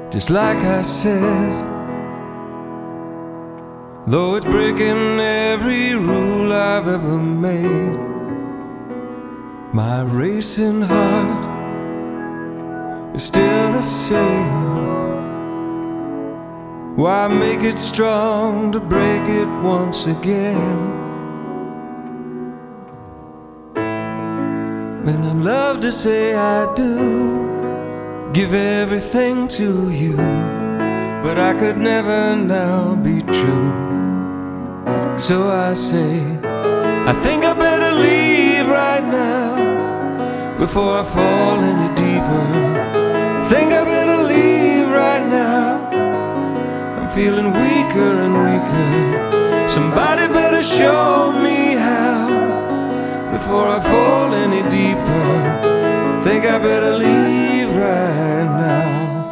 just like I said. Though it's breaking every rule I've ever made, my racing heart is still the same. Why make it strong to break it once again? And I'd love to say I do, give everything to you, but I could never now be true. So I say, I think I better leave right now before I fall any deeper. Think I better leave right now, I'm feeling weaker and weaker. Somebody better show me how before I fall any deeper. Think I better leave right now.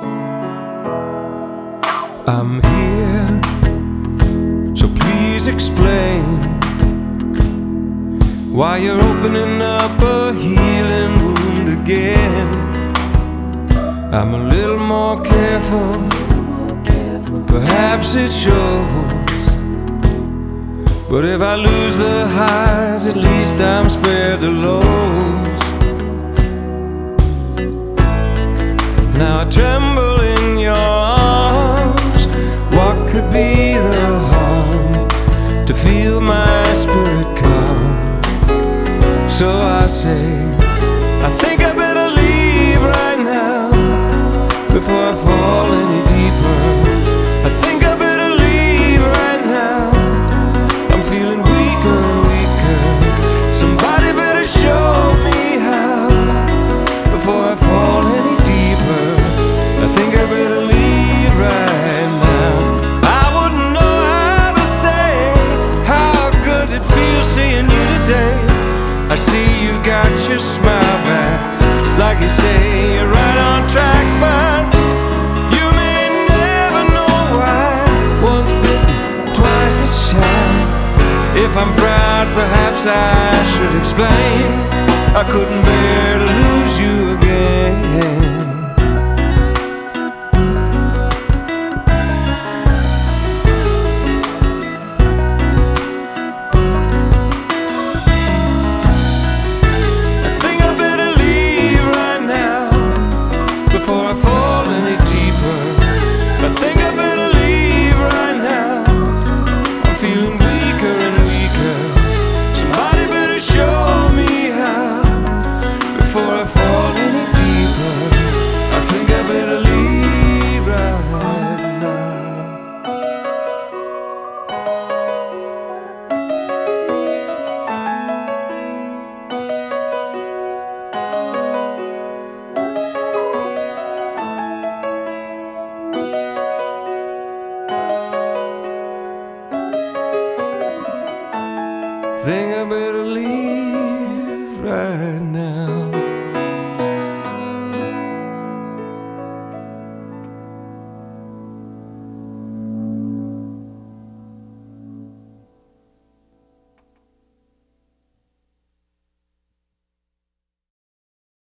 I'm here, so please explain why you're opening up a healing wound again. I'm a little more careful, perhaps it shows. But if I lose the highs, at least I'm spared the lows. Now I tremble in your arms. What could be the harm to feel my spirit calm? So I say, I think I better leave right now before I fall any deeper. I think I better leave right now, I'm feeling weaker and weaker. Somebody better show me how before I fall any deeper. I think I better leave right now. I wouldn't know how to say how good it feels seeing you today. I see you got your smile back, like you say you're right on track, but you may never know why. Once bitten, twice as shy. If I'm proud, perhaps I should explain I couldn't bear to lose